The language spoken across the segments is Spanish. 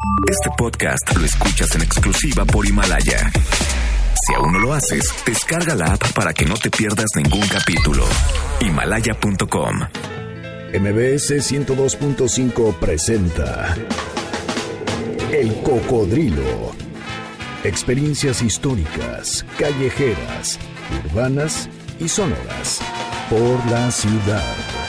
Este podcast lo escuchas en exclusiva por Himalaya. Si aún no lo haces, descarga la app para que no te pierdas ningún capítulo. Himalaya.com. MBS 102.5 presenta El Cocodrilo. Experiencias históricas, callejeras, urbanas y sonoras por la ciudad.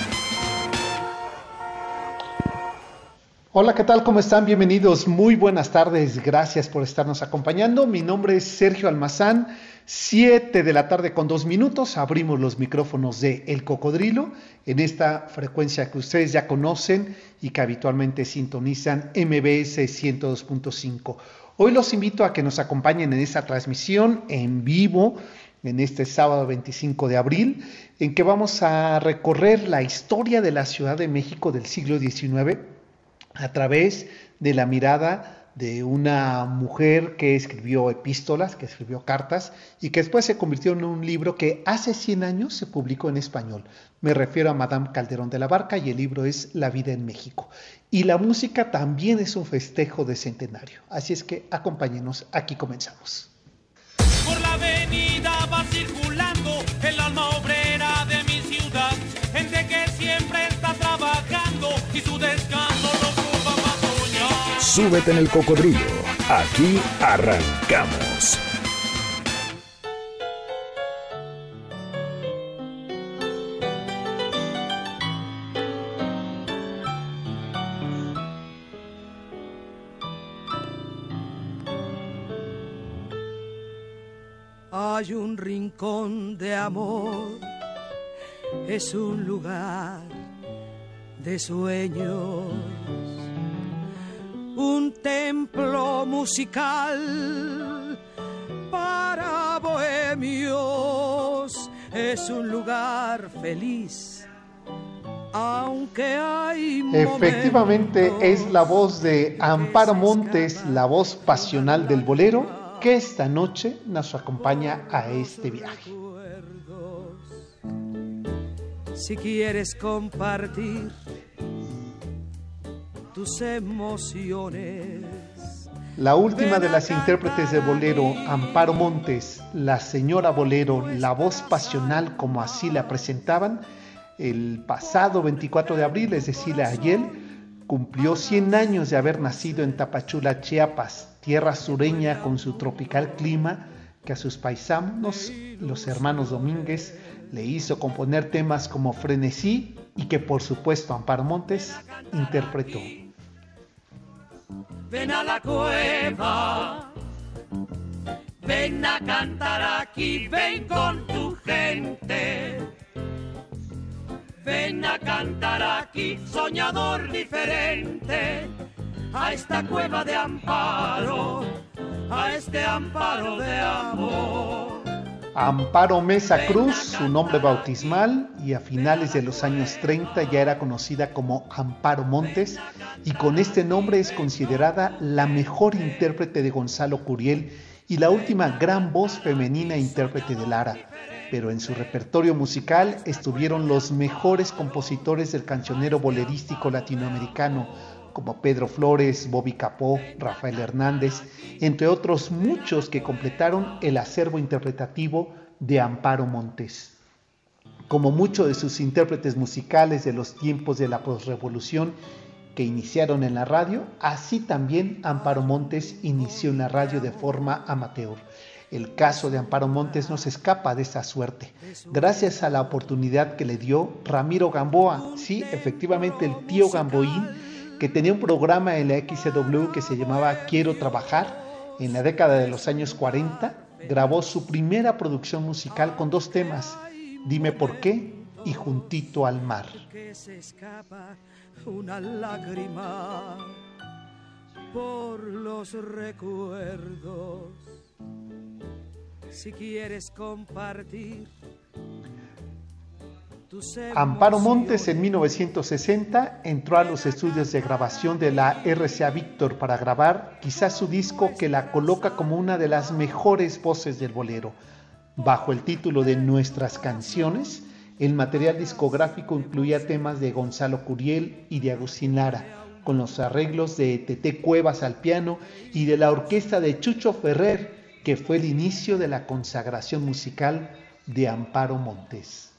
Hola, ¿qué tal? ¿Cómo están? Bienvenidos, muy buenas tardes, gracias por estarnos acompañando. Mi nombre es Sergio Almazán, 7 de la tarde con 2 minutos, abrimos los micrófonos de El Cocodrilo en esta frecuencia que ustedes ya conocen y que habitualmente sintonizan, MBS 102.5. Hoy los invito a que nos acompañen en esta transmisión en vivo, en este sábado 25 de abril, en que vamos a recorrer la historia de la Ciudad de México del siglo XIX, a través de la mirada de una mujer que escribió epístolas, que escribió cartas y que después se convirtió en un libro que hace 100 años se publicó en español. Me refiero a Madame Calderón de la Barca y el libro es La vida en México. Y la música también es un festejo de centenario. Así es que acompáñenos, aquí comenzamos. Por la avenida va circulando el alma obrera de mi ciudad, gente que siempre está trabajando y su descanso lo ocupa para soñar. Súbete en El Cocodrilo. Aquí arrancamos. Hay un rincón de amor, es un lugar de sueños, un templo musical para bohemios, es un lugar feliz, aunque hay momentos. Efectivamente es la voz de Amparo Montes, la voz pasional del bolero, que esta noche nos acompaña a este viaje. Si quieres compartir tus emociones. La última de las intérpretes de bolero, Amparo Montes, la señora bolero, la voz pasional como así la presentaban, el pasado 24 de abril, es decir, ayer, cumplió 100 años de haber nacido en Tapachula, Chiapas, tierra sureña con su tropical clima que a sus paisanos, los hermanos Domínguez, le hizo componer temas como Frenesí y que por supuesto Amparo Montes interpretó. Ven a la cueva, ven a cantar aquí, ven con tu gente. Ven a cantar aquí, soñador diferente, a esta cueva de amparo, a este amparo de amor. Amparo Mesa Cruz, su nombre bautismal, y a finales de los años 30 ya era conocida como Amparo Montes, y con este nombre es considerada la mejor intérprete de Gonzalo Curiel y la última gran voz femenina intérprete de Lara. Pero en su repertorio musical estuvieron los mejores compositores del cancionero bolerístico latinoamericano, como Pedro Flores, Bobby Capó, Rafael Hernández, entre otros muchos que completaron el acervo interpretativo de Amparo Montes. Como muchos de sus intérpretes musicales de los tiempos de la posrevolución que iniciaron en la radio, así también Amparo Montes inició en la radio de forma amateur. El caso de Amparo Montes no se escapa de esa suerte, gracias a la oportunidad que le dio Ramiro Gamboa, sí, efectivamente el tío Gamboín, que tenía un programa en la XCW que se llamaba Quiero Trabajar. En la década de los años 40 grabó su primera producción musical con 2 temas, Dime por qué y Juntito al mar. Que se escapa una lágrima por los recuerdos. Si quieres compartir Amparo Montes en 1960 entró a los estudios de grabación de la RCA Víctor para grabar quizás su disco que la coloca como una de las mejores voces del bolero. Bajo el título de Nuestras Canciones, el material discográfico incluía temas de Gonzalo Curiel y de Agustín Lara, con los arreglos de Tete Cuevas al piano y de la orquesta de Chucho Ferrer, que fue el inicio de la consagración musical de Amparo Montes.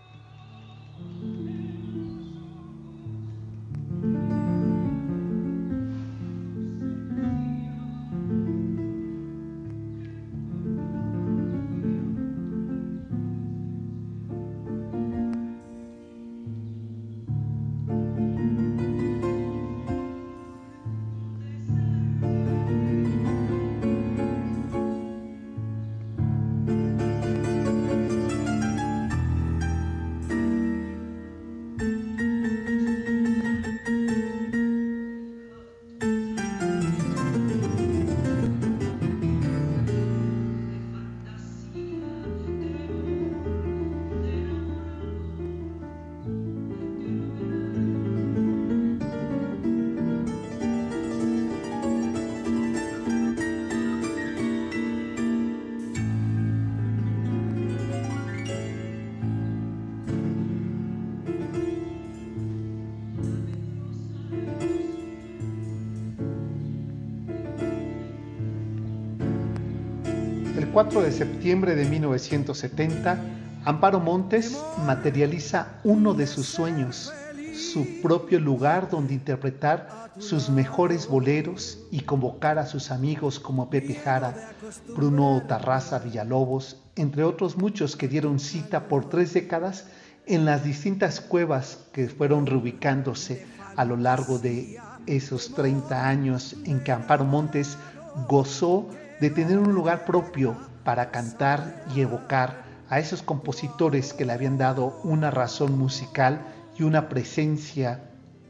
El 4 de septiembre de 1970, Amparo Montes materializa uno de sus sueños, su propio lugar donde interpretar sus mejores boleros y convocar a sus amigos como Pepe Jara, Bruno Tarraza Villalobos, entre otros muchos que dieron cita por 3 décadas en las distintas cuevas que fueron reubicándose a lo largo de esos 30 años en que Amparo Montes gozó de tener un lugar propio para cantar y evocar a esos compositores que le habían dado una razón musical y una presencia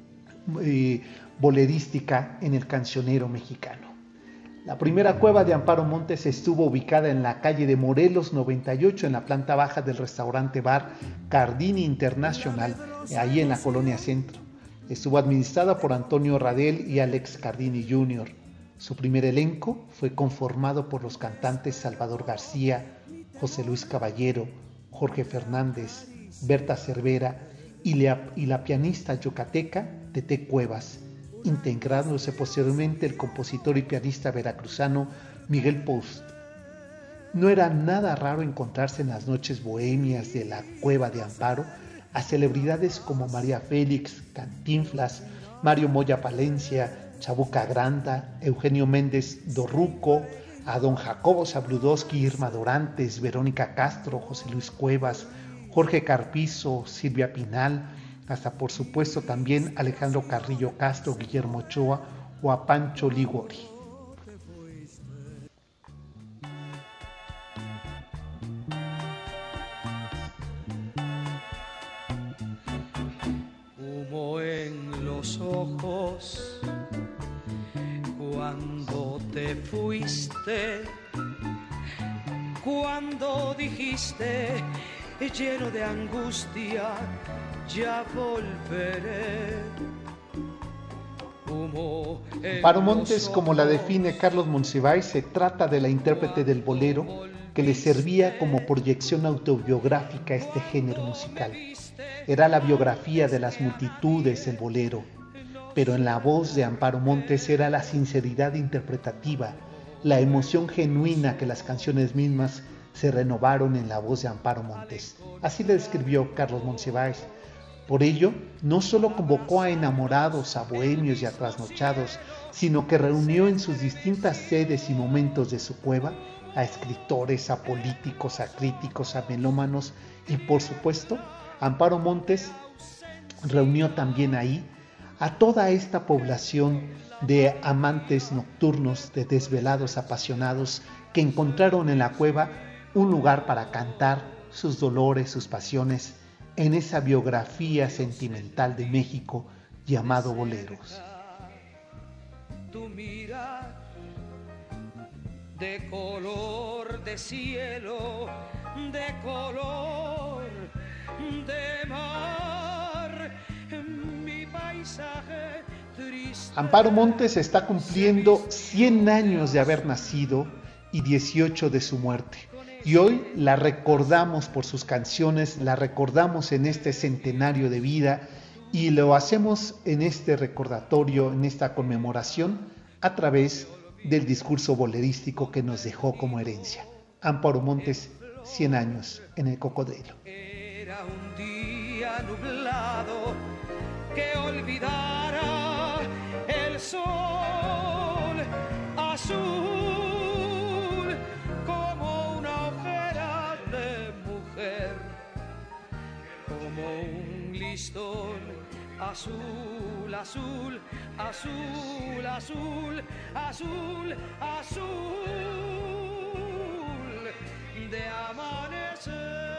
bolerística en el cancionero mexicano. La primera cueva de Amparo Montes estuvo ubicada en la calle de Morelos 98, en la planta baja del restaurante bar Cardini International, ahí en la Colonia Centro. Estuvo administrada por Antonio Radel y Alex Cardini Jr. Su primer elenco fue conformado por los cantantes Salvador García, José Luis Caballero, Jorge Fernández, Berta Cervera y la pianista yucateca Tete Cuevas, integrándose posteriormente el compositor y pianista veracruzano Miguel Post. No era nada raro encontrarse en las noches bohemias de la Cueva de Amparo a celebridades como María Félix, Cantinflas, Mario Moya Palencia, Chabuca Granda, Eugenio Méndez Dorruco, a don Jacobo Zabludowski, Irma Dorantes, Verónica Castro, José Luis Cuevas, Jorge Carpizo, Silvia Pinal, hasta por supuesto también Alejandro Carrillo Castro, Guillermo Ochoa o a Pancho Liguori. Humo en los ojos cuando te fuiste, cuando dijiste lleno de angustia, ya volveré. Amparo Montes, como la define Carlos Monsiváis, se trata de la intérprete del bolero que le servía como proyección autobiográfica a este género musical. Era la biografía de las multitudes el bolero, pero en la voz de Amparo Montes era la sinceridad interpretativa, la emoción genuina que las canciones mismas se renovaron en la voz de Amparo Montes. Así le describió Carlos Monsiváis. Por ello, no solo convocó a enamorados, a bohemios y a trasnochados, sino que reunió en sus distintas sedes y momentos de su cueva a escritores, a políticos, a críticos, a melómanos y, por supuesto, Amparo Montes reunió también ahí a toda esta población de amantes nocturnos, de desvelados apasionados que encontraron en la cueva un lugar para cantar sus dolores, sus pasiones, en esa biografía sentimental de México llamado boleros. Tu mirar de color de cielo, de color de mar, mi paisaje triste. Amparo Montes está cumpliendo 100 años de haber nacido y 18 de su muerte. Y hoy la recordamos por sus canciones, la recordamos en este centenario de vida y lo hacemos en este recordatorio, en esta conmemoración, a través del discurso bolerístico que nos dejó como herencia. Amparo Montes, 100 años en el Cocodrilo. Era un día nublado que olvidara el sol azul como una ojera de mujer, como un listón azul, azul, azul, azul, azul, azul de amanecer.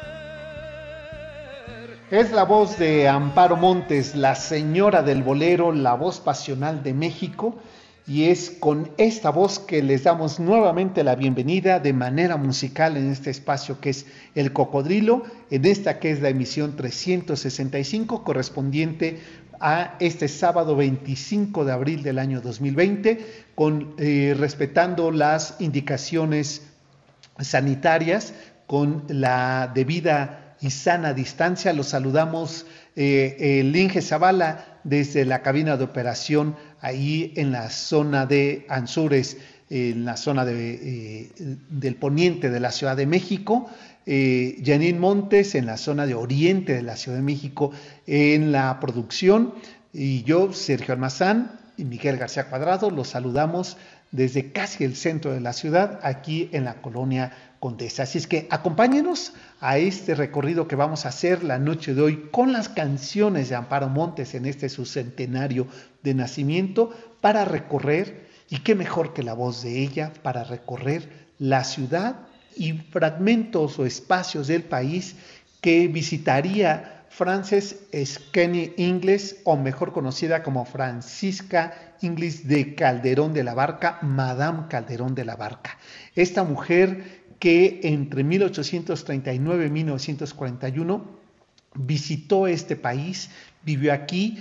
Es la voz de Amparo Montes, la señora del bolero, la voz pasional de México, y es con esta voz que les damos nuevamente la bienvenida de manera musical en este espacio que es El Cocodrilo, en esta que es la emisión 365 correspondiente a este sábado 25 de abril del año 2020, respetando las indicaciones sanitarias con la debida y sana distancia. Los saludamos el Inge Zavala desde la cabina de operación ahí en la zona de Anzures, en la zona del poniente de la Ciudad de México, Janine Montes en la zona de oriente de la Ciudad de México en la producción, y yo, Sergio Almazán y Miguel García Cuadrado, los saludamos desde casi el centro de la ciudad, aquí en la colonia Condesa. Así es que acompáñenos a este recorrido que vamos a hacer la noche de hoy con las canciones de Amparo Montes en este su centenario de nacimiento, para recorrer, y qué mejor que la voz de ella, para recorrer la ciudad y fragmentos o espacios del país que visitaría Frances Skenny Ingles, o mejor conocida como Francisca Ingles de Calderón de la Barca, Madame Calderón de la Barca. Esta mujer que entre 1839 y 1941 visitó este país, vivió aquí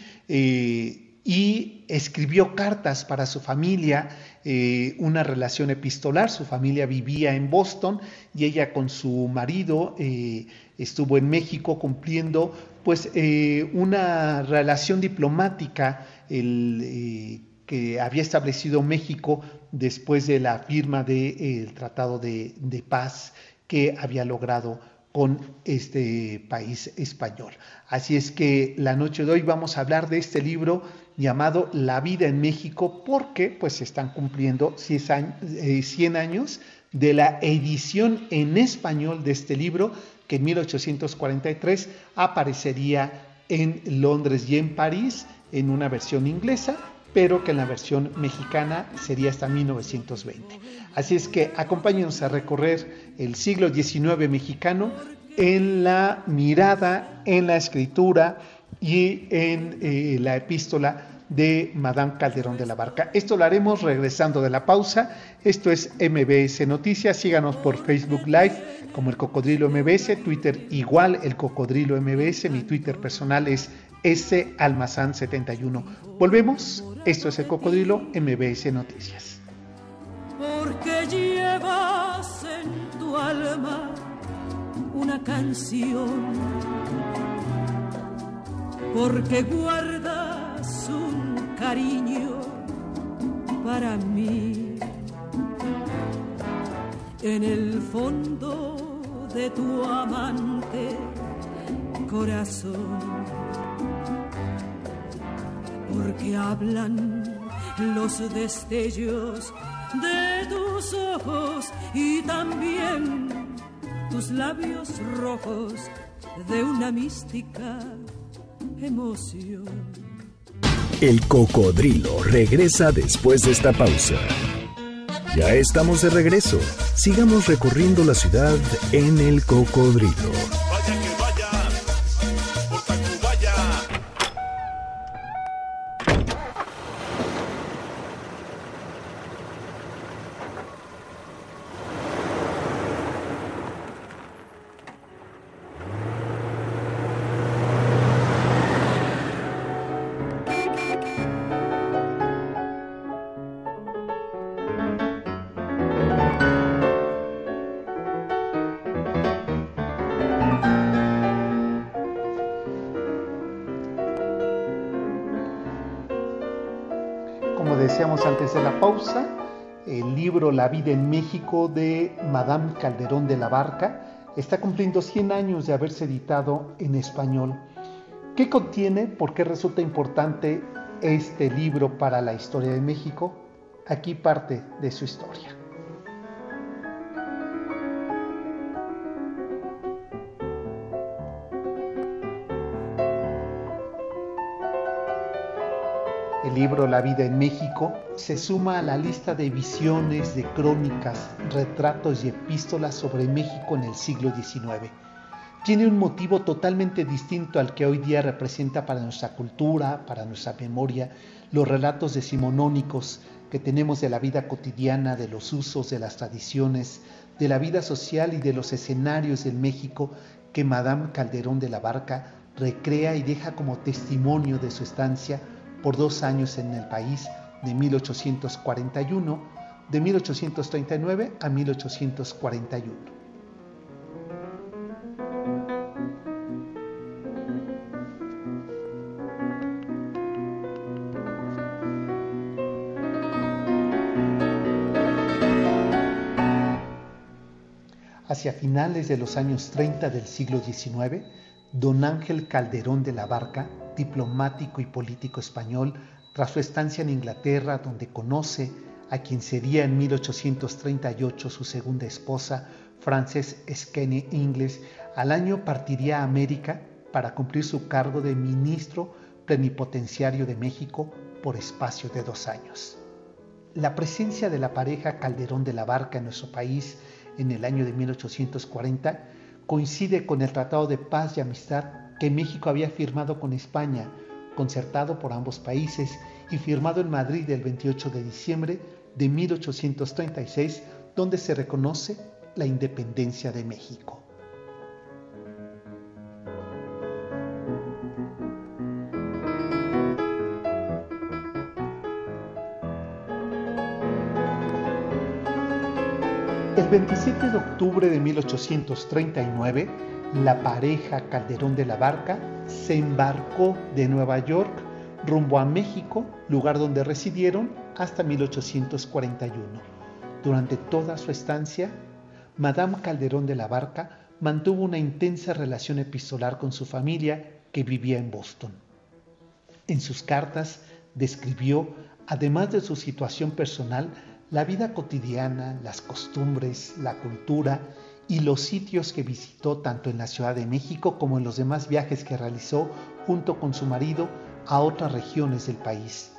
y escribió cartas para su familia, una relación epistolar. Su familia vivía en Boston y ella con su marido estuvo en México cumpliendo pues una relación diplomática que había establecido México después de la firma del Tratado de Paz que había logrado con este país español. Así es que la noche de hoy vamos a hablar de este libro llamado La vida en México, porque pues se están cumpliendo 100 años de la edición en español de este libro, que en 1843 aparecería en Londres y en París en una versión inglesa, pero que en la versión mexicana sería hasta 1920. Así es que acompáñenos a recorrer el siglo XIX mexicano en la mirada, en la escritura y en la epístola de Madame Calderón de la Barca. Esto lo haremos regresando de la pausa. Esto es MBS Noticias. Síganos por Facebook Live como El Cocodrilo MBS, Twitter igual El Cocodrilo MBS. Mi Twitter personal es salmazan71. Volvemos. Esto es El Cocodrilo MBS Noticias. Porque llevas en tu alma una canción, porque guardas un cariño para mí. En el fondo de tu amante corazón, porque hablan los destellos de tus ojos y también tus labios rojos de una mística emoción. El Cocodrilo regresa después de esta pausa. Ya estamos de regreso. Sigamos recorriendo la ciudad en El Cocodrilo. Vaya que vaya, por Tacubaya. decíamos antes de la pausa, el libro La vida en México de Madame Calderón de la Barca está cumpliendo 100 años de haberse editado en español. ¿Qué contiene? ¿Por qué resulta importante este libro para la historia de México? Aquí parte de su historia. El libro La vida en México se suma a la lista de visiones, de crónicas, retratos y epístolas sobre México en el siglo XIX. Tiene un motivo totalmente distinto al que hoy día representa para nuestra cultura, para nuestra memoria, los relatos decimonónicos que tenemos de la vida cotidiana, de los usos, de las tradiciones, de la vida social y de los escenarios del México que Madame Calderón de la Barca recrea y deja como testimonio de su estancia por 2 años en el país, de 1841, de 1839 a 1841. Hacia finales de los años 30 del siglo XIX, don Ángel Calderón de la Barca, diplomático y político español, tras su estancia en Inglaterra, donde conoce a quien sería en 1838 su segunda esposa, Frances Skene Ingles, al año partiría a América para cumplir su cargo de ministro plenipotenciario de México por espacio de 2 años. La presencia de la pareja Calderón de la Barca en nuestro país en el año de 1840 coincide con el Tratado de Paz y Amistad que México había firmado con España, concertado por ambos países y firmado en Madrid el 28 de diciembre de 1836, donde se reconoce la independencia de México. El 27 de octubre de 1839, la pareja Calderón de la Barca se embarcó de Nueva York rumbo a México, lugar donde residieron hasta 1841. Durante toda su estancia, Madame Calderón de la Barca mantuvo una intensa relación epistolar con su familia que vivía en Boston. En sus cartas describió, además de su situación personal, la vida cotidiana, las costumbres, la cultura y los sitios que visitó tanto en la Ciudad de México como en los demás viajes que realizó junto con su marido a otras regiones del país.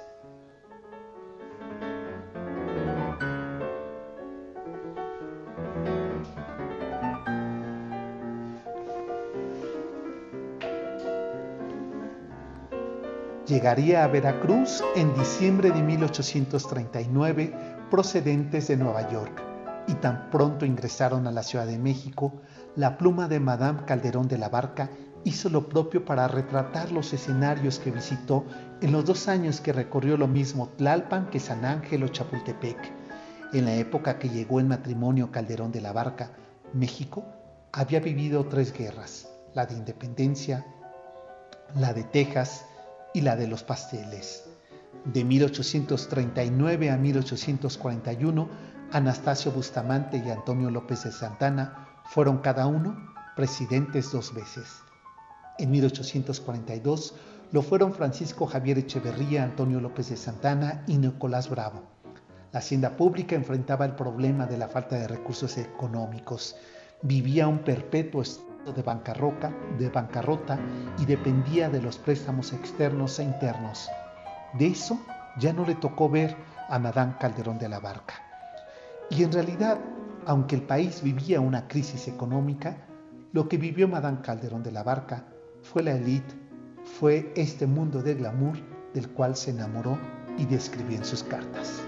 Llegaría a Veracruz en diciembre de 1839 procedentes de Nueva York, y tan pronto ingresaron a la Ciudad de México, la pluma de Madame Calderón de la Barca hizo lo propio para retratar los escenarios que visitó en los 2 años que recorrió lo mismo Tlalpan que San Ángel o Chapultepec. En la época que llegó en matrimonio Calderón de la Barca, México había vivido 3 guerras, la de Independencia, la de Texas y la de los pasteles. De 1839 a 1841, Anastasio Bustamante y Antonio López de Santana fueron cada uno presidentes 2 veces. En 1842 lo fueron Francisco Javier Echeverría, Antonio López de Santana y Nicolás Bravo. La hacienda pública enfrentaba el problema de la falta de recursos económicos. Vivía un perpetuo estado de bancarrota y dependía de los préstamos externos e internos. De eso ya no le tocó ver a Madame Calderón de la Barca. Y en realidad, aunque el país vivía una crisis económica, lo que vivió Madame Calderón de la Barca fue la élite, fue este mundo de glamour del cual se enamoró y describió en sus cartas.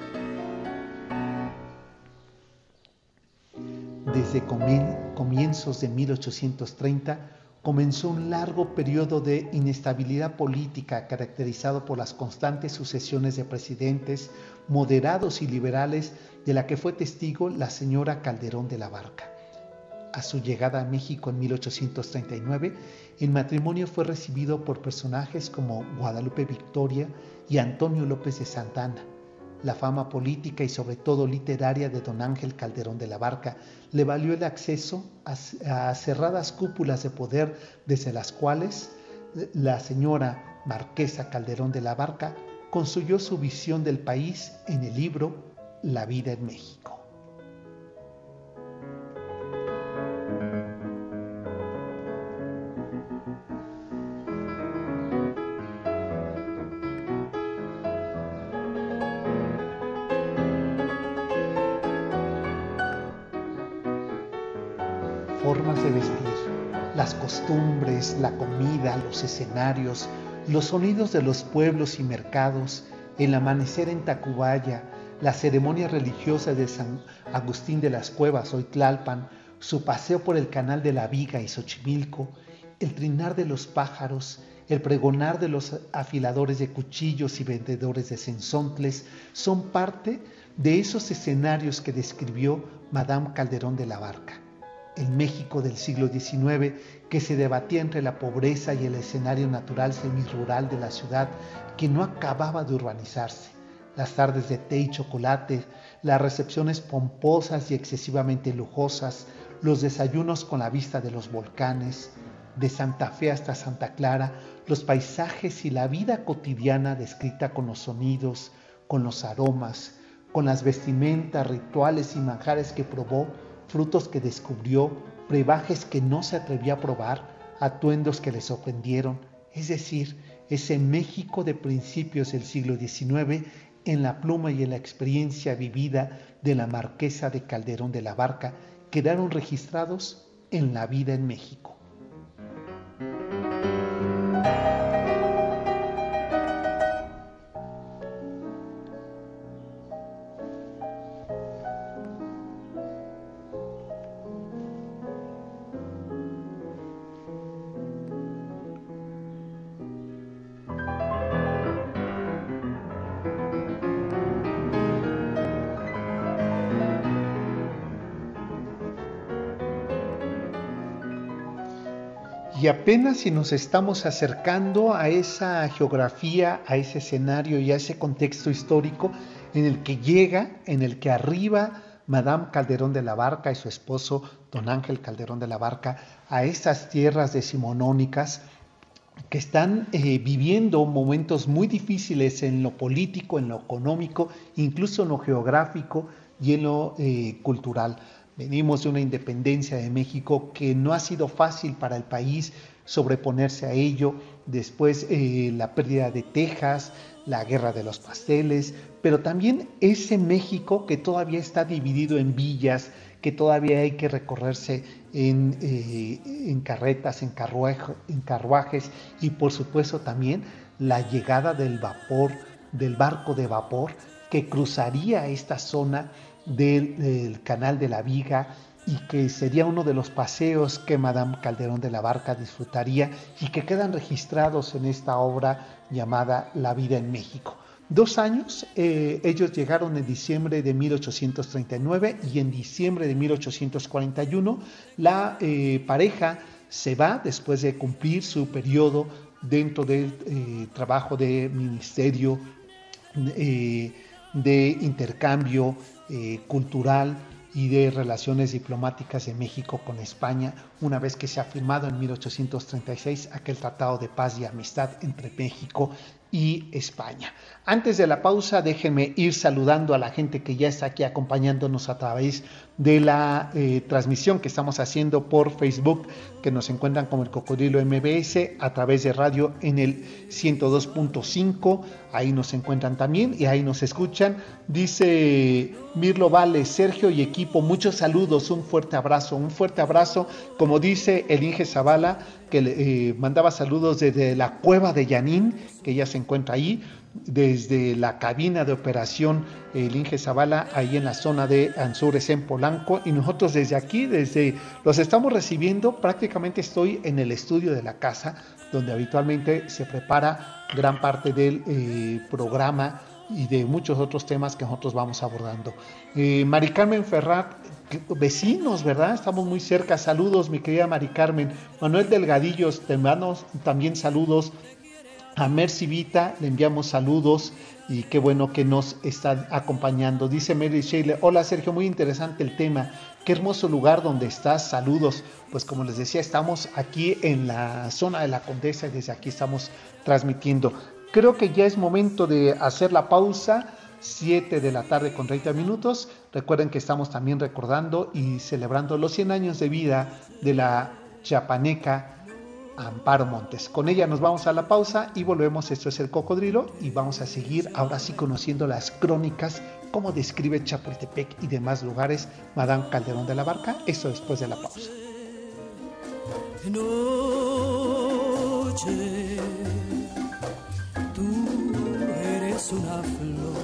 Desde comienzos de 1830 comenzó un largo periodo de inestabilidad política caracterizado por las constantes sucesiones de presidentes moderados y liberales de la que fue testigo la señora Calderón de la Barca. A su llegada a México en 1839, el matrimonio fue recibido por personajes como Guadalupe Victoria y Antonio López de Santana. La fama política y sobre todo literaria de don Ángel Calderón de la Barca le valió el acceso a cerradas cúpulas de poder desde las cuales la señora Marquesa Calderón de la Barca construyó su visión del país en el libro La vida en México. Formas de vestir, las costumbres, la comida, los escenarios, los sonidos de los pueblos y mercados, el amanecer en Tacubaya, la ceremonia religiosa de San Agustín de las Cuevas, hoy Tlalpan, su paseo por el Canal de la Viga y Xochimilco, el trinar de los pájaros, el pregonar de los afiladores de cuchillos y vendedores de sensontles, son parte de esos escenarios que describió Madame Calderón de la Barca. El México del siglo XIX, que se debatía entre la pobreza y el escenario natural semirural de la ciudad que no acababa de urbanizarse. Las tardes de té y chocolate, las recepciones pomposas y excesivamente lujosas, los desayunos con la vista de los volcanes, de Santa Fe hasta Santa Clara, los paisajes y la vida cotidiana descrita con los sonidos, con los aromas, con las vestimentas, rituales y manjares que probó, frutos que descubrió, brebajes que no se atrevió a probar, atuendos que le sorprendieron, es decir, ese México de principios del siglo XIX en la pluma y en la experiencia vivida de la Marquesa de Calderón de la Barca quedaron registrados en La vida en México. Y apenas si nos estamos acercando a esa geografía, a ese escenario y a ese contexto histórico en el que llega, en el que arriba Madame Calderón de la Barca y su esposo don Ángel Calderón de la Barca a esas tierras decimonónicas que están viviendo momentos muy difíciles en lo político, en lo económico, incluso en lo geográfico y en lo cultural. Venimos de una independencia de México que no ha sido fácil para el país sobreponerse a ello. Después la pérdida de Texas, la guerra de los pasteles, pero también ese México que todavía está dividido en villas, que todavía hay que recorrerse en carretas, en carruajes y por supuesto también la llegada del vapor, del barco de vapor que cruzaría esta zona del Canal de la Viga y que sería uno de los paseos que Madame Calderón de la Barca disfrutaría y que quedan registrados en esta obra llamada La vida en México. 2 años, ellos llegaron en diciembre de 1839 y en diciembre de 1841 la pareja se va después de cumplir su periodo dentro del trabajo de ministerio de intercambio cultural y de relaciones diplomáticas de México con España, una vez que se ha firmado en 1836 aquel tratado de paz y amistad entre México y España. Antes de la pausa, déjenme ir saludando a la gente que ya está aquí acompañándonos a través de la transmisión que estamos haciendo por Facebook, que nos encuentran como El Cocodrilo MBS, a través de radio en el 102.5, ahí nos encuentran también y ahí nos escuchan. Dice Mirlo Vale, Sergio y equipo, muchos saludos, un fuerte abrazo, como dice el Inge Zavala, que le mandaba saludos desde la cueva de Yanín, que ya se encuentra ahí, desde la cabina de operación el Inge Zavala, ahí en la zona de Anzures en Polanco, y nosotros desde aquí, los estamos recibiendo, prácticamente estoy en el estudio de la casa, donde habitualmente se prepara gran parte del programa y de muchos otros temas que nosotros vamos abordando. Mari Carmen Ferrat, vecinos, ¿verdad? Estamos muy cerca. Saludos, mi querida Mari Carmen. Manuel Delgadillos, te mando también saludos. A Mercy Vita le enviamos saludos. y qué bueno que nos están acompañando. Dice Mary Shelley, hola Sergio, muy interesante el tema, qué hermoso lugar donde estás, saludos. Pues como les decía, estamos aquí en la zona de la Condesa y desde aquí estamos transmitiendo. Creo que ya es momento de hacer la pausa, 7 de la tarde con 30 minutos. Recuerden que estamos también recordando y celebrando los 100 años de vida de la chiapaneca Amparo Montes. Con ella nos vamos a la pausa y volvemos. Esto es El Cocodrilo y vamos a seguir ahora sí conociendo las crónicas, cómo describe Chapultepec y demás lugares Madame Calderón de la Barca. Esto después de la pausa. Noche, tú eres una flor.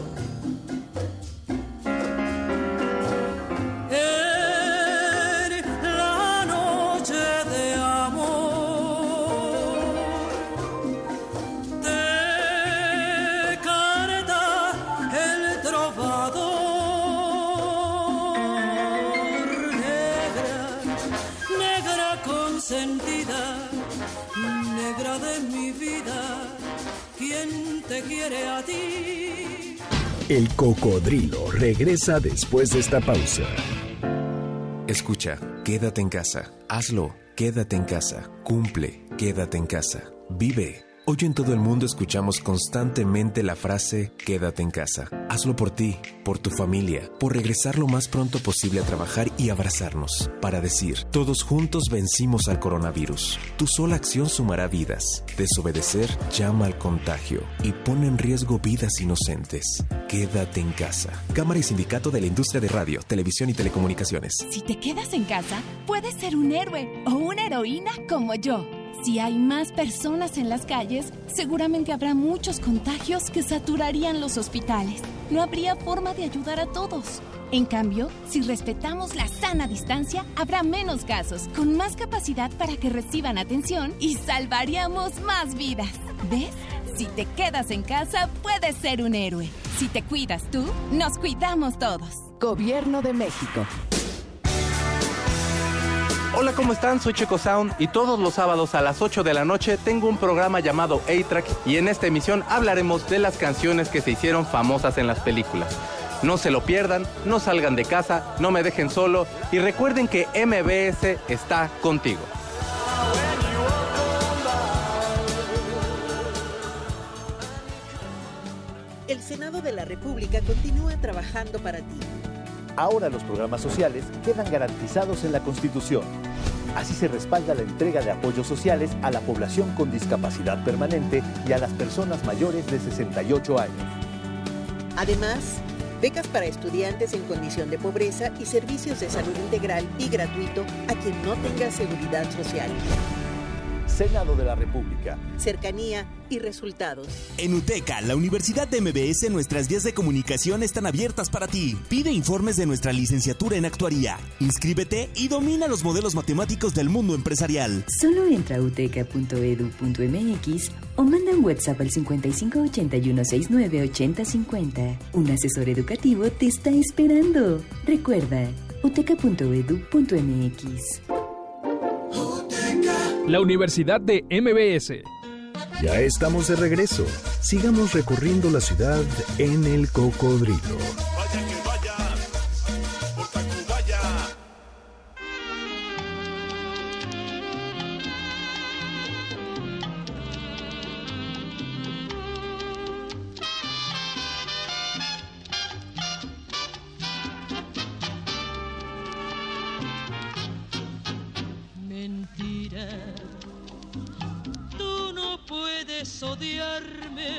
Negra de mi vida, ¿quién te quiere a ti? El Cocodrilo regresa después de esta pausa. Escucha, quédate en casa. Hazlo, quédate en casa. Cumple, quédate en casa. Vive. Hoy en todo el mundo escuchamos constantemente la frase quédate en casa. Hazlo por ti, por tu familia, por regresar lo más pronto posible a trabajar y abrazarnos, para decir, todos juntos vencimos al coronavirus. Tu sola acción sumará vidas. Desobedecer llama al contagio y pone en riesgo vidas inocentes. Quédate en casa. Cámara y Sindicato de la Industria de Radio, Televisión y Telecomunicaciones. Si te quedas en casa, puedes ser un héroe o una heroína como yo. Si hay más personas en las calles, seguramente habrá muchos contagios que saturarían los hospitales. No habría forma de ayudar a todos. En cambio, si respetamos la sana distancia, habrá menos casos, con más capacidad para que reciban atención y salvaríamos más vidas. ¿Ves? Si te quedas en casa, puedes ser un héroe. Si te cuidas tú, nos cuidamos todos. Gobierno de México. Hola, ¿cómo están? Soy Checo Sound y todos los sábados a las 8 de la noche tengo un programa llamado A-Track y en esta emisión hablaremos de las canciones que se hicieron famosas en las películas. No se lo pierdan, no salgan de casa, no me dejen solo y recuerden que MBS está contigo. El Senado de la República continúa trabajando para ti. Ahora los programas sociales quedan garantizados en la Constitución. Así se respalda la entrega de apoyos sociales a la población con discapacidad permanente y a las personas mayores de 68 años. Además, becas para estudiantes en condición de pobreza y servicios de salud integral y gratuito a quien no tenga seguridad social. Senado de la República. Cercanía y resultados. En UTECA, la Universidad de MBS, nuestras vías de comunicación están abiertas para ti. Pide informes de nuestra licenciatura en actuaría. Inscríbete y domina los modelos matemáticos del mundo empresarial. Solo entra a uteca.edu.mx o manda un WhatsApp al 5581698050. Un asesor educativo te está esperando. Recuerda, uteca.edu.mx. La Universidad de MBS. Ya estamos de regreso. Sigamos recorriendo la ciudad en El Cocodrilo. Vaya que vaya, por Tacubaya. Odiarme,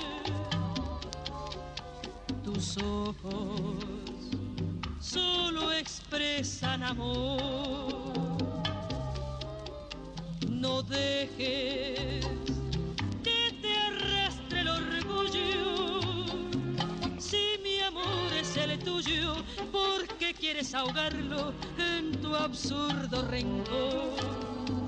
tus ojos solo expresan amor. No dejes que te arrastre el orgullo. Si mi amor es el tuyo, ¿por qué quieres ahogarlo en tu absurdo rencor?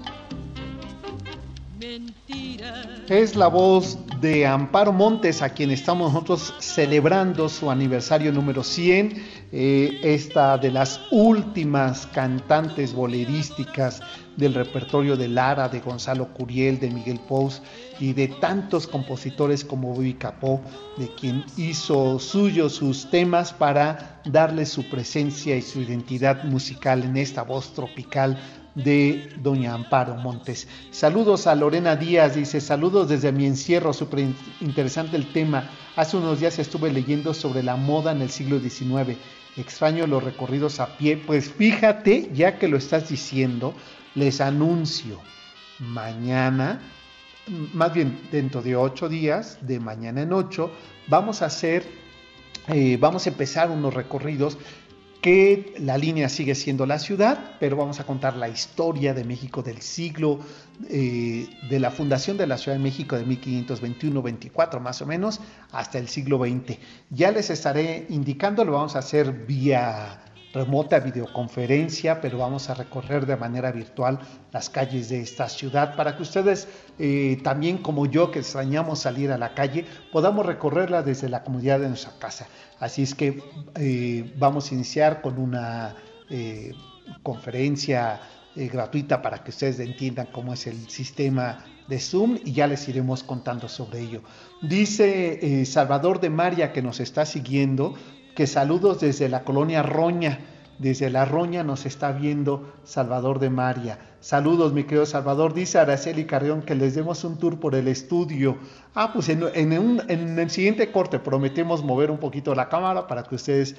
Mentira. Es la voz de Amparo Montes, a quien estamos nosotros celebrando su aniversario número 100. Esta de las últimas cantantes bolerísticas del repertorio de Lara, de Gonzalo Curiel, de Miguel Pous y de tantos compositores como Bobby Capó, de quien hizo suyos sus temas para darle su presencia y su identidad musical en esta voz tropical de doña Amparo Montes. Saludos a Lorena Díaz, dice: saludos desde mi encierro, súper interesante el tema. Hace unos días estuve leyendo sobre la moda en el siglo XIX. Extraño los recorridos a pie. Pues fíjate, ya que lo estás diciendo, les anuncio mañana, más bien dentro de 8 días, de mañana en 8, vamos a empezar unos recorridos que la línea sigue siendo la ciudad, pero vamos a contar la historia de México del siglo, de la fundación de la Ciudad de México de 1521-24 más o menos, hasta el siglo XX. Ya les estaré indicando, lo vamos a hacer vía remota, videoconferencia, pero vamos a recorrer de manera virtual las calles de esta ciudad para que ustedes también, como yo, que extrañamos salir a la calle, podamos recorrerla desde la comodidad de nuestra casa. Así es que vamos a iniciar con una conferencia gratuita para que ustedes entiendan cómo es el sistema de Zoom y ya les iremos contando sobre ello. Dice Salvador de María, que nos está siguiendo, que saludos desde la colonia Roña. Desde la Roña nos está viendo Salvador de María. Saludos, mi querido Salvador. Dice Araceli Carrión que les demos un tour por el estudio. Pues en el siguiente corte prometemos mover un poquito la cámara para que ustedes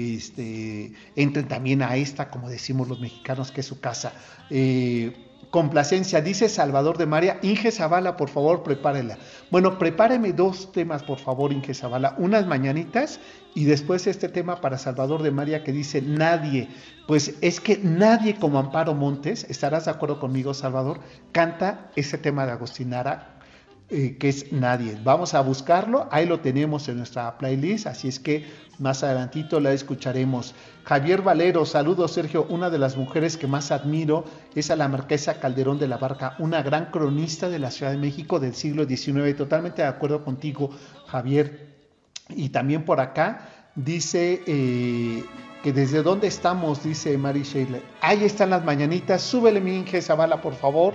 entren también a esta, como decimos los mexicanos, que es su casa. Complacencia, dice Salvador de María. Inge Zavala, por favor, prepárela. Bueno, prepáreme 2 temas, por favor, Inge Zavala. Unas mañanitas y después este tema para Salvador de María que dice nadie. Pues es que nadie como Amparo Montes, estarás de acuerdo conmigo, Salvador, canta ese tema de Agustín Lara, que es Nadie. Vamos a buscarlo, ahí lo tenemos en nuestra playlist, así es que más adelantito la escucharemos. Javier Valero, saludos Sergio, una de las mujeres que más admiro es a la marquesa Calderón de la Barca, una gran cronista de la Ciudad de México del siglo XIX, totalmente de acuerdo contigo, Javier. Y también por acá dice que desde dónde estamos, dice Mary Shirley. Ahí están las mañanitas, súbele mi Inge Zavala, por favor.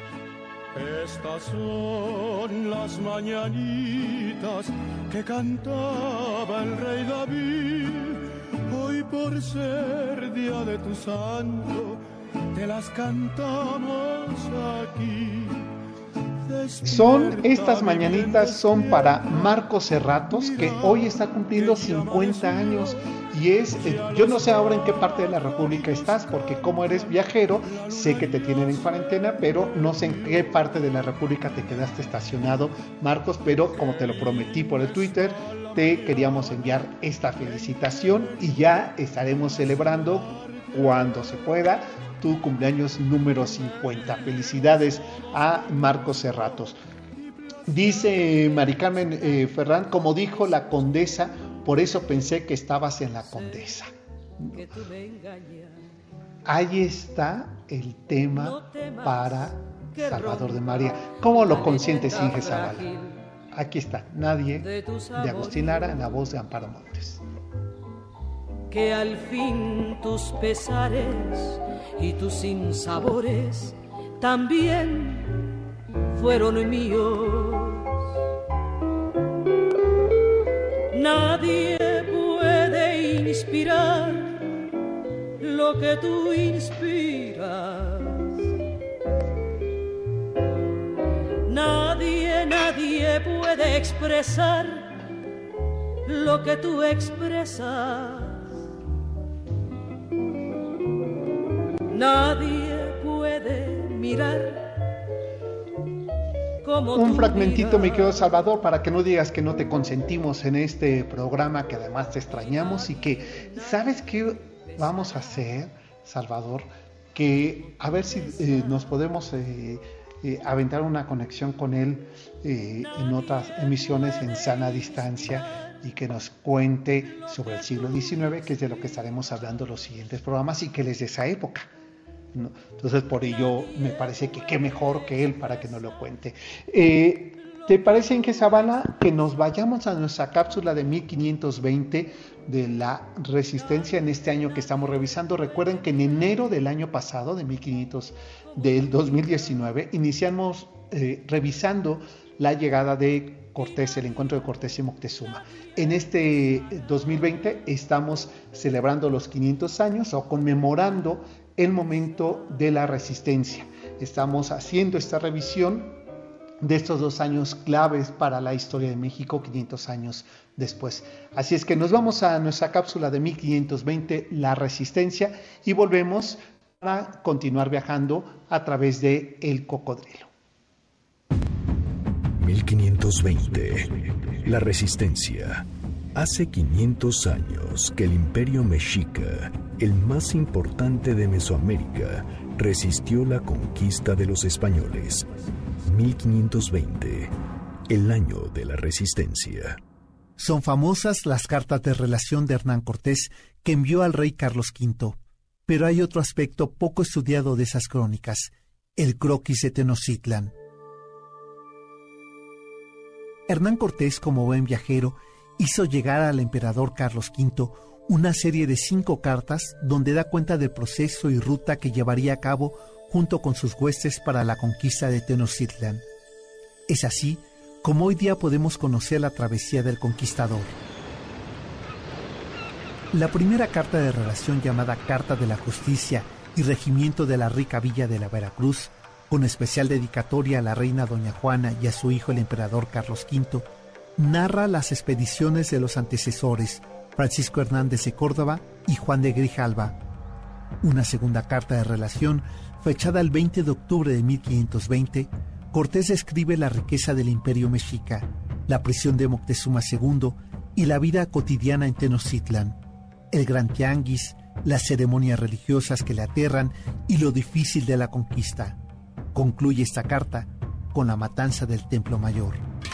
Estas son las mañanitas que cantaba el rey David. Hoy por ser día de tu santo, te las cantamos aquí. Estas mañanitas son para Marcos Serratos, que hoy está cumpliendo 50 años y yo no sé ahora en qué parte de la República estás, porque como eres viajero, sé que te tienen en cuarentena, pero no sé en qué parte de la República te quedaste estacionado, Marcos, pero como te lo prometí por el Twitter, te queríamos enviar esta felicitación y ya estaremos celebrando cuando se pueda tu cumpleaños número 50. Felicidades a Marcos Serratos. Dice Mari Carmen Ferrán, como dijo la condesa, por eso pensé que estabas en la Condesa. Ahí está el tema para Salvador de María. ¿Cómo lo consientes, Inge Zavala? Aquí está, Nadie, de Agustín Lara, en la voz de Amparo Montes. Que al fin tus pesares y tus sinsabores también fueron míos. Nadie puede inspirar lo que tú inspiras. Nadie puede expresar lo que tú expresas. Nadie puede mirar como un fragmentito, mi querido Salvador, para que no digas que no te consentimos en este programa, que además te extrañamos y que, ¿sabes qué vamos a hacer, Salvador? Que a ver si nos podemos aventar una conexión con él en otras emisiones en sana distancia y que nos cuente sobre el siglo XIX, que es de lo que estaremos hablando en los siguientes programas, y que él es de esa época, ¿no? Entonces por ello me parece que qué mejor que él para que nos lo cuente. Te ¿Te parece, Inge Zavala, que nos vayamos a nuestra cápsula de 1520 de la resistencia en este año que estamos revisando? Recuerden que en enero del año pasado, del 2019, iniciamos revisando la llegada de Cortés, el encuentro de Cortés y Moctezuma. En este 2020 estamos celebrando los 500 años o conmemorando el momento de la resistencia. Estamos haciendo esta revisión de estos 2 años claves para la historia de México, 500 años después. Así es que nos vamos a nuestra cápsula de 1520, la resistencia, y volvemos para continuar viajando a través de El Cocodrilo. 1520, la resistencia. Hace 500 años que el Imperio Mexica, el más importante de Mesoamérica, resistió la conquista de los españoles. 1520, el año de la resistencia. Son famosas las cartas de relación de Hernán Cortés que envió al rey Carlos V, pero hay otro aspecto poco estudiado de esas crónicas, el croquis de Tenochtitlan. Hernán Cortés, como buen viajero, hizo llegar al emperador Carlos V una serie de 5 cartas donde da cuenta del proceso y ruta que llevaría a cabo junto con sus huestes para la conquista de Tenochtitlan. Es así como hoy día podemos conocer la travesía del conquistador. La primera carta de relación, llamada Carta de la Justicia y Regimiento de la Rica Villa de la Veracruz, con especial dedicatoria a la reina Doña Juana y a su hijo el emperador Carlos V, narra las expediciones de los antecesores Francisco Hernández de Córdoba y Juan de Grijalva. Una segunda carta de relación, fechada el 20 de octubre de 1520, Cortés describe la riqueza del Imperio Mexica, la prisión de Moctezuma II y la vida cotidiana en Tenochtitlan, el gran tianguis, las ceremonias religiosas que le aterran y lo difícil de la conquista. Concluye esta carta con la matanza del Templo Mayor.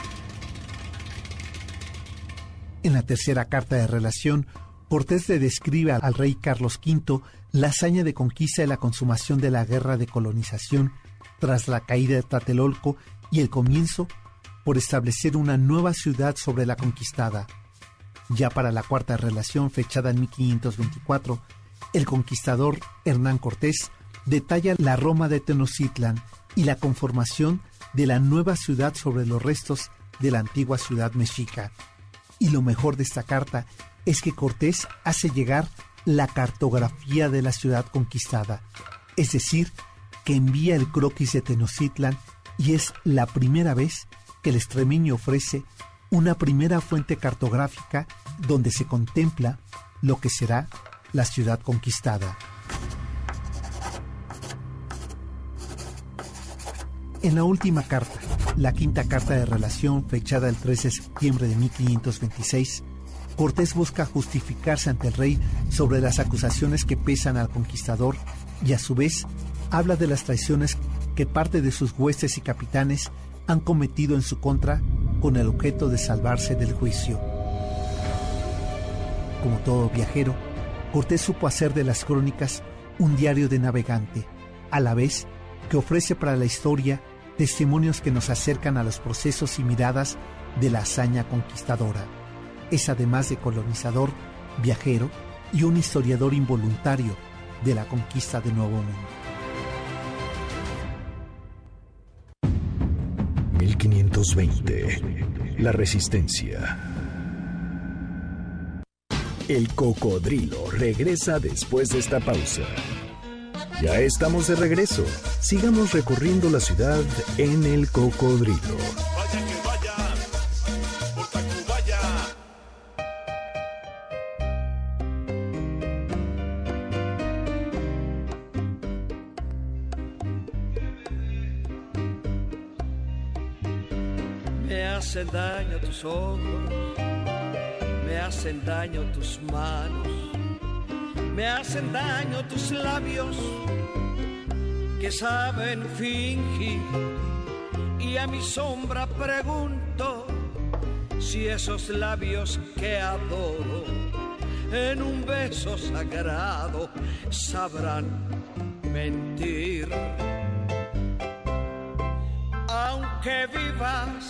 En la tercera carta de relación, Cortés le describe al rey Carlos V la hazaña de conquista y la consumación de la guerra de colonización tras la caída de Tlatelolco y el comienzo por establecer una nueva ciudad sobre la conquistada. Ya para la cuarta relación, fechada en 1524, el conquistador Hernán Cortés detalla la Roma de Tenochtitlan y la conformación de la nueva ciudad sobre los restos de la antigua ciudad mexica. Y lo mejor de esta carta es que Cortés hace llegar la cartografía de la ciudad conquistada, es decir, que envía el croquis de Tenochtitlan, y es la primera vez que el extremeño ofrece una primera fuente cartográfica donde se contempla lo que será la ciudad conquistada. En la última carta, la quinta carta de relación, fechada el 13 de septiembre de 1526, Cortés busca justificarse ante el rey sobre las acusaciones que pesan al conquistador y a su vez habla de las traiciones que parte de sus huestes y capitanes han cometido en su contra con el objeto de salvarse del juicio. Como todo viajero, Cortés supo hacer de las crónicas un diario de navegante, a la vez que ofrece para la historia testimonios que nos acercan a los procesos y miradas de la hazaña conquistadora. Es además de colonizador, viajero y un historiador involuntario de la conquista de Nuevo Mundo. 1520, la resistencia. El Cocodrilo regresa después de esta pausa. Ya estamos de regreso. Sigamos recorriendo la ciudad en El Cocodrilo. Vaya que vaya, por Tacubaya. Me hacen daño tus ojos, me hacen daño tus manos, me hacen daño tus labios que saben fingir. Y a mi sombra pregunto si esos labios que adoro en un beso sagrado sabrán mentir. Aunque que vivas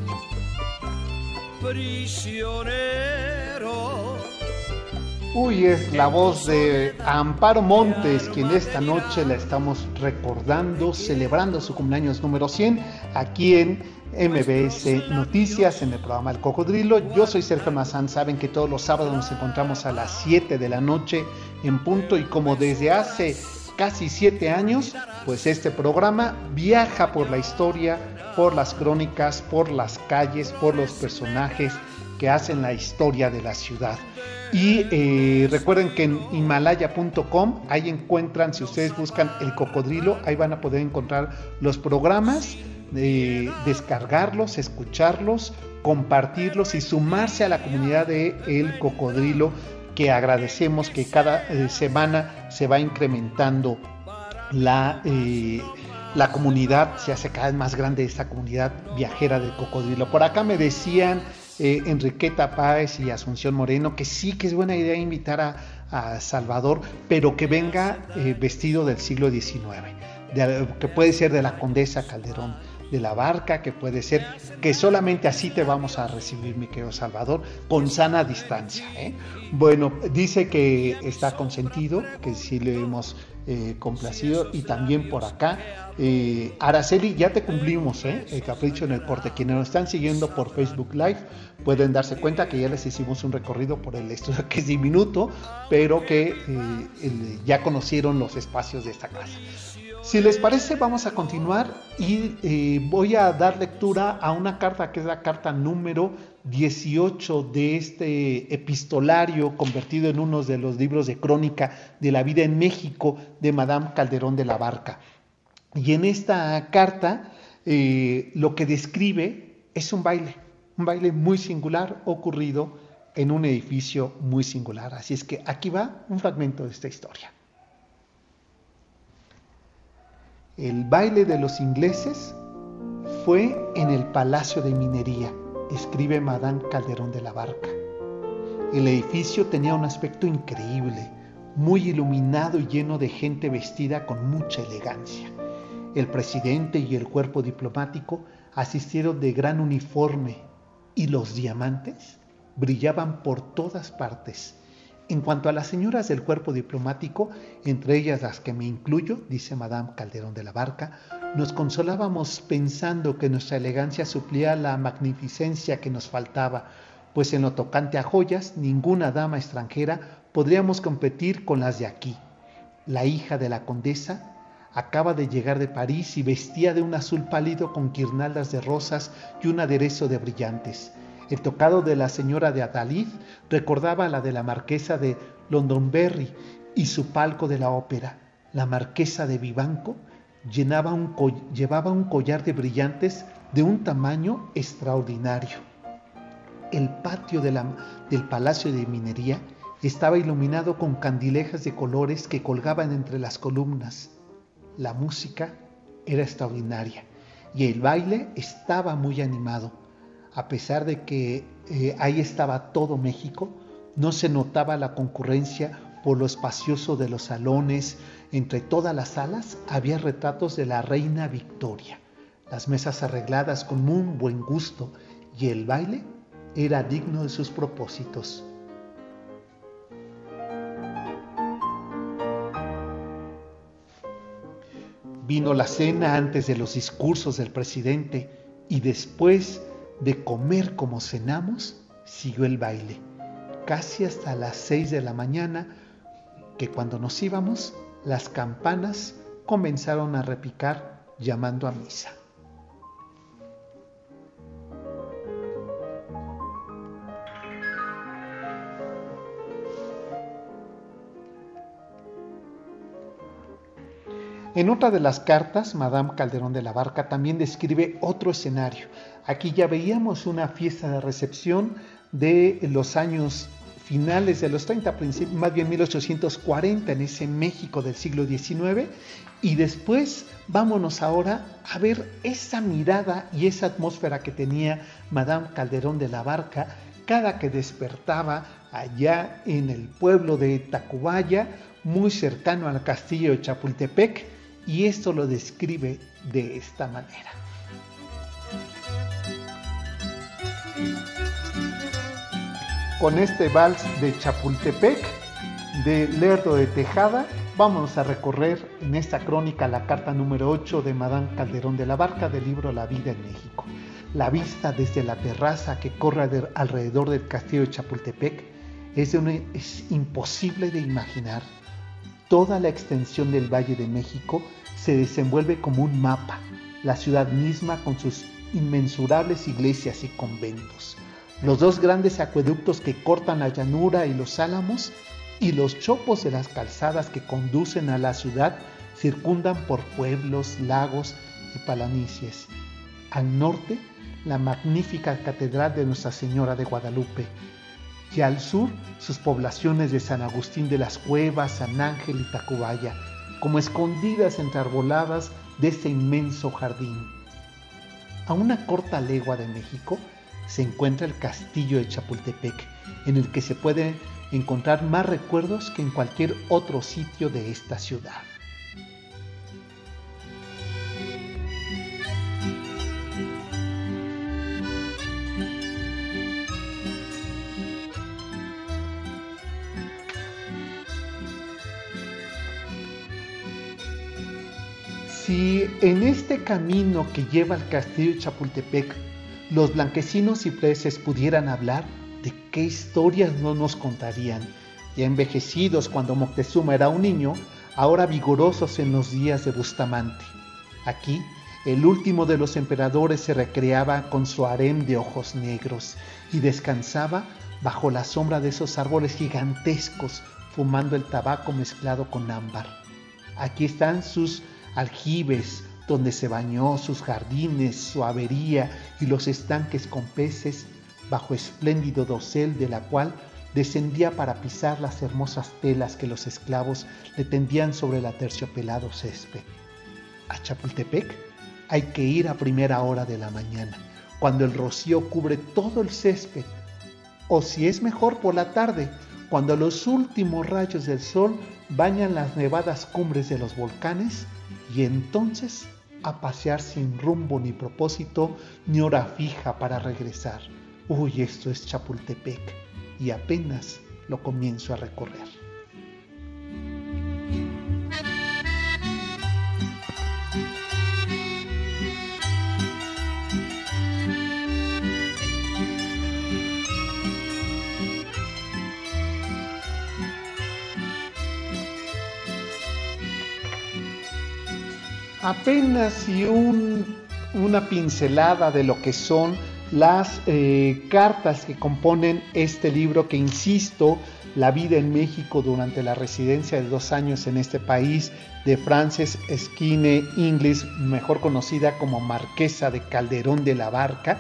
prisionero. Uy, es la voz de Amparo Montes, quien esta noche la estamos recordando, celebrando su cumpleaños número 100, aquí en MBS Noticias, en el programa El Cocodrilo. Yo soy Sergio Mazán. Saben que todos los sábados nos encontramos a las 7 de la noche en punto, y como desde hace casi 7 años, pues este programa viaja por la historia, por las crónicas, por las calles, por los personajes que hacen la historia de la ciudad. Y recuerden que en Himalaya.com, ahí encuentran, si ustedes buscan El Cocodrilo, ahí van a poder encontrar los programas, descargarlos, escucharlos, compartirlos y sumarse a la comunidad de El Cocodrilo, que agradecemos que cada semana se va incrementando la comunidad, se hace cada vez más grande esta comunidad viajera del Cocodrilo. Por acá me decían Enriqueta Páez y Asunción Moreno que sí, que es buena idea invitar a Salvador, pero que venga vestido del siglo XIX, que puede ser de la Condesa Calderón de la Barca, que puede ser, que solamente así te vamos a recibir, mi querido Salvador, con sana distancia, ¿eh? Bueno, dice que está consentido, que sí le hemos complacido, y también por acá Araceli, ya te cumplimos, el capricho en el corte. Quienes nos están siguiendo por Facebook Live pueden darse cuenta que ya les hicimos un recorrido por el estudio, que es diminuto, pero que ya conocieron los espacios de esta casa. Si les parece, vamos a continuar y voy a dar lectura a una carta que es la carta número 18 de este epistolario convertido en uno de los libros de crónica de la vida en México de Madame Calderón de la Barca. Y en esta carta lo que describe es un baile muy singular ocurrido en un edificio muy singular. Así es que aquí va un fragmento de esta historia. El baile de los ingleses fue en el Palacio de Minería, escribe Madame Calderón de la Barca. El edificio tenía un aspecto increíble, muy iluminado y lleno de gente vestida con mucha elegancia. El presidente y el cuerpo diplomático asistieron de gran uniforme y los diamantes brillaban por todas partes. En cuanto a las señoras del cuerpo diplomático, entre ellas las que me incluyo, dice Madame Calderón de la Barca, nos consolábamos pensando que nuestra elegancia suplía la magnificencia que nos faltaba, pues en lo tocante a joyas, ninguna dama extranjera podríamos competir con las de aquí. La hija de la condesa acaba de llegar de París y vestía de un azul pálido con guirnaldas de rosas y un aderezo de brillantes. El tocado de la señora de Adalid recordaba a la de la marquesa de Londonderry y su palco de la ópera. La marquesa de Vivanco llevaba un collar de brillantes de un tamaño extraordinario. El patio del Palacio de Minería estaba iluminado con candilejas de colores que colgaban entre las columnas. La música era extraordinaria y el baile estaba muy animado. A pesar de que ahí estaba todo México, no se notaba la concurrencia por lo espacioso de los salones. Entre todas las salas había retratos de la reina Victoria, las mesas arregladas con un buen gusto, y el baile era digno de sus propósitos. Vino la cena antes de los discursos del presidente, y después de comer como cenamos, siguió el baile, casi hasta las 6 de la mañana, que cuando nos íbamos, las campanas comenzaron a repicar llamando a misa. En otra de las cartas, Madame Calderón de la Barca también describe otro escenario. Aquí ya veíamos una fiesta de recepción de los años finales de los 30, más bien 1840, en ese México del siglo XIX. Y después vámonos ahora a ver esa mirada y esa atmósfera que tenía Madame Calderón de la Barca cada que despertaba allá en el pueblo de Tacubaya, muy cercano al castillo de Chapultepec. Y esto lo describe de esta manera. con este vals de Chapultepec, de Lerdo de Tejada, vamos a recorrer en esta crónica la carta número 8 de Madame Calderón de la Barca del libro La vida en México. La vista desde la terraza que corre alrededor del castillo de Chapultepec es imposible de imaginar. Toda la extensión del Valle de México se desenvuelve como un mapa, la ciudad misma con sus inmensurables iglesias y conventos, los dos grandes acueductos que cortan la llanura y los álamos, y los chopos de las calzadas que conducen a la ciudad circundan por pueblos, lagos y planicies. Al norte, la magnífica catedral de Nuestra Señora de Guadalupe, y al sur, sus poblaciones de San Agustín de las Cuevas, San Ángel y Tacubaya, como escondidas entre arboladas de este inmenso jardín. A una corta legua de México se encuentra el castillo de Chapultepec, en el que se puede encontrar más recuerdos que en cualquier otro sitio de esta ciudad. Si en este camino que lleva al castillo de Chapultepec los blanquecinos cipreses pudieran hablar, ¿de qué historias no nos contarían? Ya envejecidos cuando Moctezuma era un niño, ahora vigorosos en los días de Bustamante. Aquí, el último de los emperadores se recreaba con su harem de ojos negros y descansaba bajo la sombra de esos árboles gigantescos, fumando el tabaco mezclado con ámbar. Aquí están sus aljibes, donde se bañó, sus jardines, su avería y los estanques con peces, bajo espléndido dosel de la cual descendía para pisar las hermosas telas que los esclavos le tendían sobre el aterciopelado césped. A Chapultepec hay que ir a primera hora de la mañana, cuando el rocío cubre todo el césped, o si es mejor por la tarde, cuando los últimos rayos del sol bañan las nevadas cumbres de los volcanes, y entonces a pasear sin rumbo ni propósito ni hora fija para regresar. Uy, esto es Chapultepec, y apenas lo comienzo a recorrer. Apenas y una pincelada de lo que son las cartas que componen este libro que, insisto, La vida en México durante la residencia de 2 años en este país, de Frances Skinner Inglis, mejor conocida como Marquesa de Calderón de la Barca,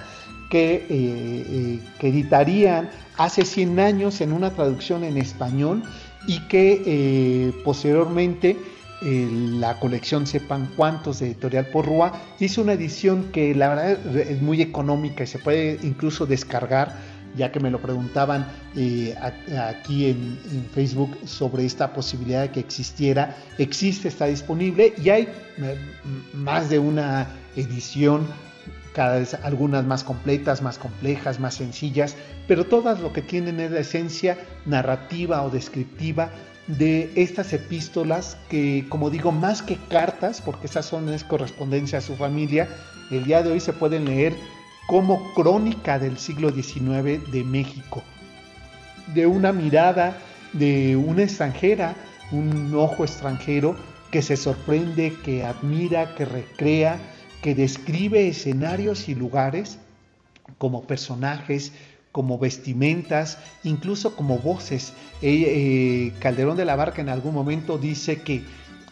que editarían hace 100 años en una traducción en español y que posteriormente la colección Sepan Cuántos de Editorial Porrúa hizo una edición que la verdad es muy económica y se puede incluso descargar, ya que me lo preguntaban aquí en Facebook sobre esta posibilidad de que existiera. Existe, está disponible y hay más de una edición, cada vez algunas más completas, más complejas, más sencillas, pero todas lo que tienen es la esencia narrativa o descriptiva de estas epístolas que, como digo, más que cartas, porque esas son correspondencia a su familia, el día de hoy se pueden leer como crónica del siglo XIX de México, de una mirada de una extranjera, un ojo extranjero que se sorprende, que admira, que recrea, que describe escenarios y lugares como personajes, como vestimentas, incluso como voces. Calderón de la Barca en algún momento dice que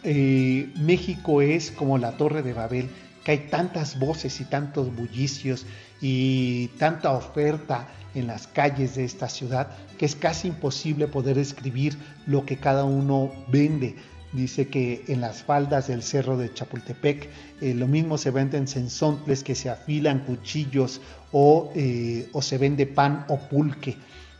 México es como la Torre de Babel, que hay tantas voces y tantos bullicios y tanta oferta en las calles de esta ciudad que es casi imposible poder escribir lo que cada uno vende. Dice que en las faldas del cerro de Chapultepec lo mismo se venden sensontles, que se afilan cuchillos o se vende pan o pulque,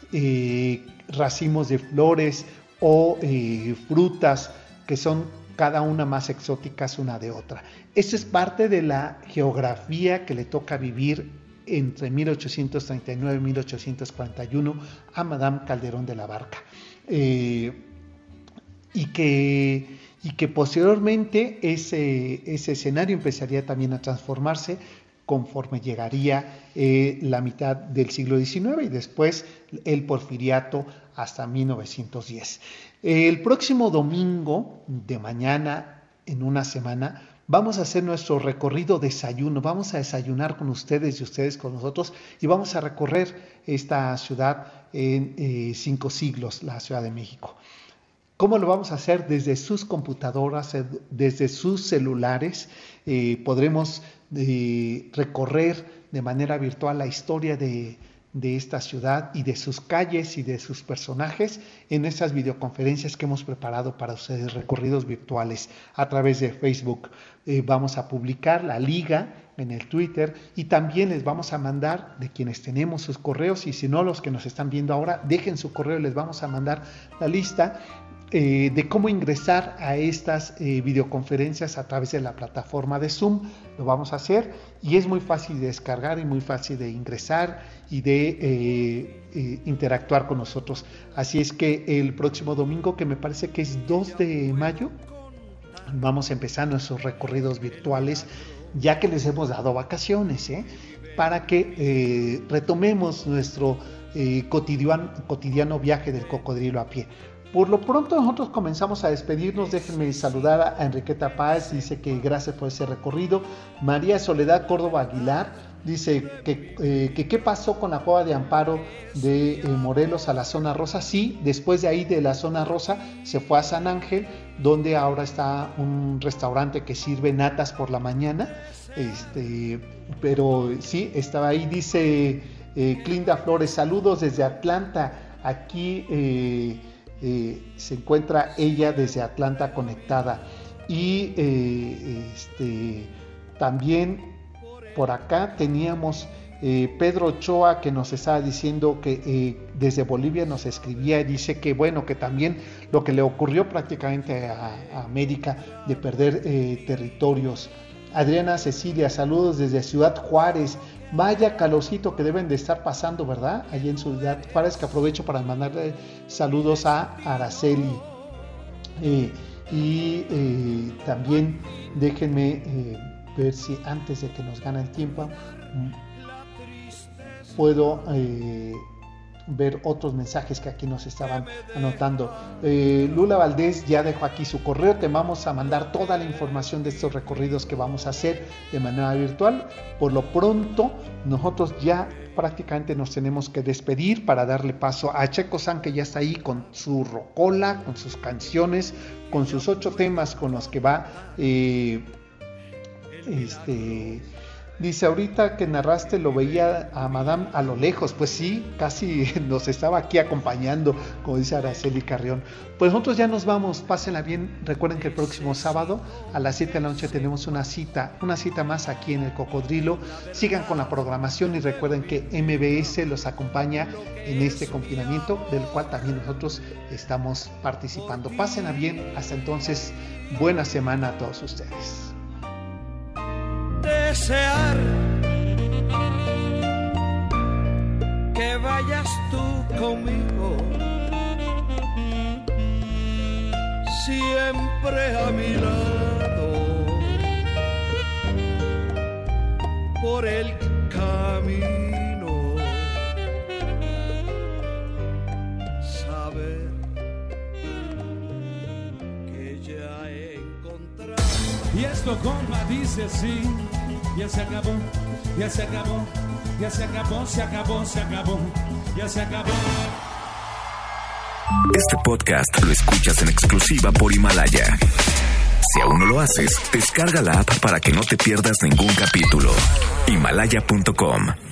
racimos de flores o frutas que son cada una más exóticas una de otra. Eso es parte de la geografía que le toca vivir entre 1839 y 1841 a Madame Calderón de la Barca. Y que posteriormente ese escenario empezaría también a transformarse conforme llegaría la mitad del siglo XIX y después el Porfiriato hasta 1910. El próximo domingo de mañana, en una semana, vamos a hacer nuestro recorrido desayuno, vamos a desayunar con ustedes y ustedes con nosotros y vamos a recorrer esta ciudad en 5 siglos, la Ciudad de México. ¿Cómo lo vamos a hacer? Desde sus computadoras, desde sus celulares, podremos recorrer de manera virtual la historia de esta ciudad y de sus calles y de sus personajes en estas videoconferencias que hemos preparado para ustedes, recorridos virtuales a través de Facebook. Vamos a publicar la liga en el Twitter y también les vamos a mandar, de quienes tenemos sus correos, y si no, los que nos están viendo ahora, dejen su correo, les vamos a mandar la lista de cómo ingresar a estas videoconferencias a través de la plataforma de Zoom. Lo vamos a hacer y es muy fácil de descargar y muy fácil de ingresar y de interactuar con nosotros. Así es que el próximo domingo, que me parece que es 2 de mayo, vamos a empezar nuestros recorridos virtuales, ya que les hemos dado vacaciones, para que retomemos nuestro cotidiano viaje del cocodrilo a pie. Por lo pronto nosotros comenzamos a despedirnos. Déjenme saludar a Enriqueta Páez, dice que gracias por ese recorrido. María Soledad Córdoba Aguilar dice que qué pasó con la cueva de Amparo de Morelos a la zona rosa. Sí, después de ahí de la zona rosa se fue a San Ángel, donde ahora está un restaurante que sirve natas por la mañana, pero sí, estaba ahí. Dice Clinda Flores, saludos desde Atlanta, aquí se encuentra ella desde Atlanta conectada. Y también por acá teníamos Pedro Ochoa, que nos estaba diciendo que desde Bolivia nos escribía y dice que bueno, que también lo que le ocurrió prácticamente a América de perder territorios. Adriana Cecilia, saludos desde Ciudad Juárez. Vaya calorcito que deben de estar pasando, ¿verdad? Allí en Ciudad Juárez, que aprovecho para mandarle saludos a Araceli. También déjenme ver si antes de que nos gane el tiempo puedo ver otros mensajes que aquí nos estaban anotando. Lula Valdés ya dejó aquí su correo. Te vamos a mandar toda la información de estos recorridos que vamos a hacer de manera virtual. Por lo pronto, nosotros ya prácticamente nos tenemos que despedir para darle paso a Checo San, que ya está ahí con su rocola, con sus canciones, con sus 8 temas con los que va. Dice, ahorita que narraste lo veía a Madame a lo lejos. Pues sí, casi nos estaba aquí acompañando, como dice Araceli Carrión. Pues nosotros ya nos vamos, pásenla bien. Recuerden que el próximo sábado a las 7 de la noche tenemos una cita más aquí en el Cocodrilo. Sigan con la programación y recuerden que MBS los acompaña en este confinamiento, del cual también nosotros estamos participando. Pásenla bien, hasta entonces, buena semana a todos ustedes. Desear que vayas tú conmigo, siempre a mi lado, por el camino, saber que ya he encontrado. Y esto, compa, dice así. Ya se acabó, ya se acabó, ya se acabó, se acabó, se acabó, ya se acabó. Este podcast lo escuchas en exclusiva por Himalaya. Si aún no lo haces, descarga la app para que no te pierdas ningún capítulo. Himalaya.com